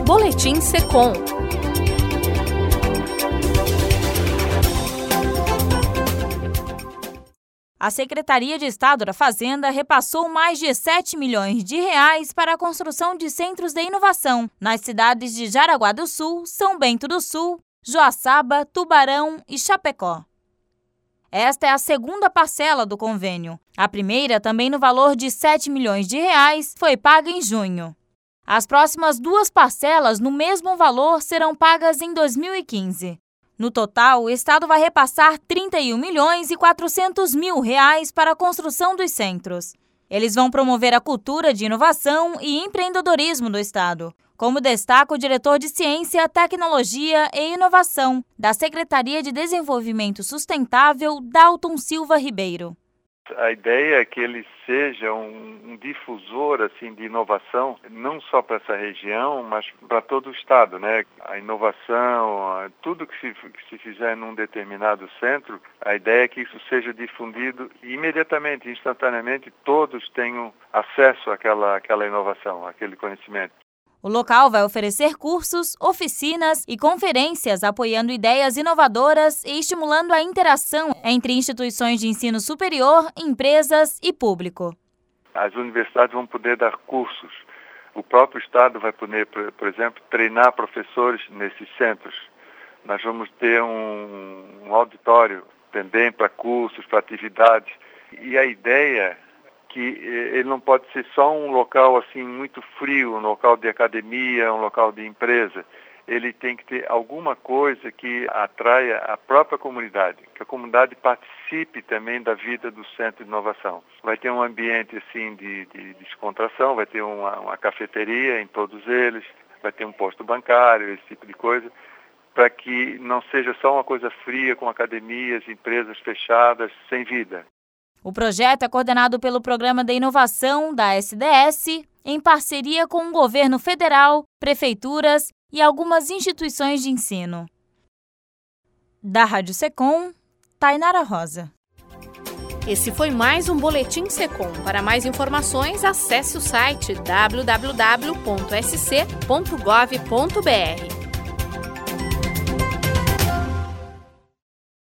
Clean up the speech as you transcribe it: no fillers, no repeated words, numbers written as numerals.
Boletim Secom. A Secretaria de Estado da Fazenda repassou mais de 7 milhões de reais para a construção de centros de inovação nas cidades de Jaraguá do Sul, São Bento do Sul, Joaçaba, Tubarão e Chapecó. Esta é a segunda parcela do convênio. A primeira, também no valor de 7 milhões de reais, foi paga em junho. As próximas duas parcelas, no mesmo valor, serão pagas em 2015. No total, o Estado vai repassar 31 milhões e 400 mil reais para a construção dos centros. Eles vão promover a cultura de inovação e empreendedorismo do Estado, como destaca o diretor de Ciência, Tecnologia e Inovação da Secretaria de Desenvolvimento Sustentável, Dalton Silva Ribeiro. A ideia é que ele seja um difusor assim, de inovação, não só para essa região, mas para todo o Estado, né? A inovação, tudo que se fizer num determinado centro, a ideia é que isso seja difundido imediatamente, instantaneamente, todos tenham acesso àquela inovação, àquele conhecimento. O local vai oferecer cursos, oficinas e conferências apoiando ideias inovadoras e estimulando a interação entre instituições de ensino superior, empresas e público. As universidades vão poder dar cursos. O próprio Estado vai poder, por exemplo, treinar professores nesses centros. Nós vamos ter um auditório também para cursos, para atividades. E a ideia que ele não pode ser só um local assim muito frio, um local de academia, um local de empresa. Ele tem que ter alguma coisa que atraia a própria comunidade, que a comunidade participe também da vida do centro de inovação. Vai ter um ambiente assim de descontração, vai ter uma cafeteria em todos eles, vai ter um posto bancário, esse tipo de coisa, para que não seja só uma coisa fria com academias, empresas fechadas, sem vida. O projeto é coordenado pelo Programa de Inovação da SDS, em parceria com o governo federal, prefeituras e algumas instituições de ensino. Da Rádio Secom, Tainara Rosa. Esse foi mais um Boletim Secom. Para mais informações, acesse o site www.sc.gov.br.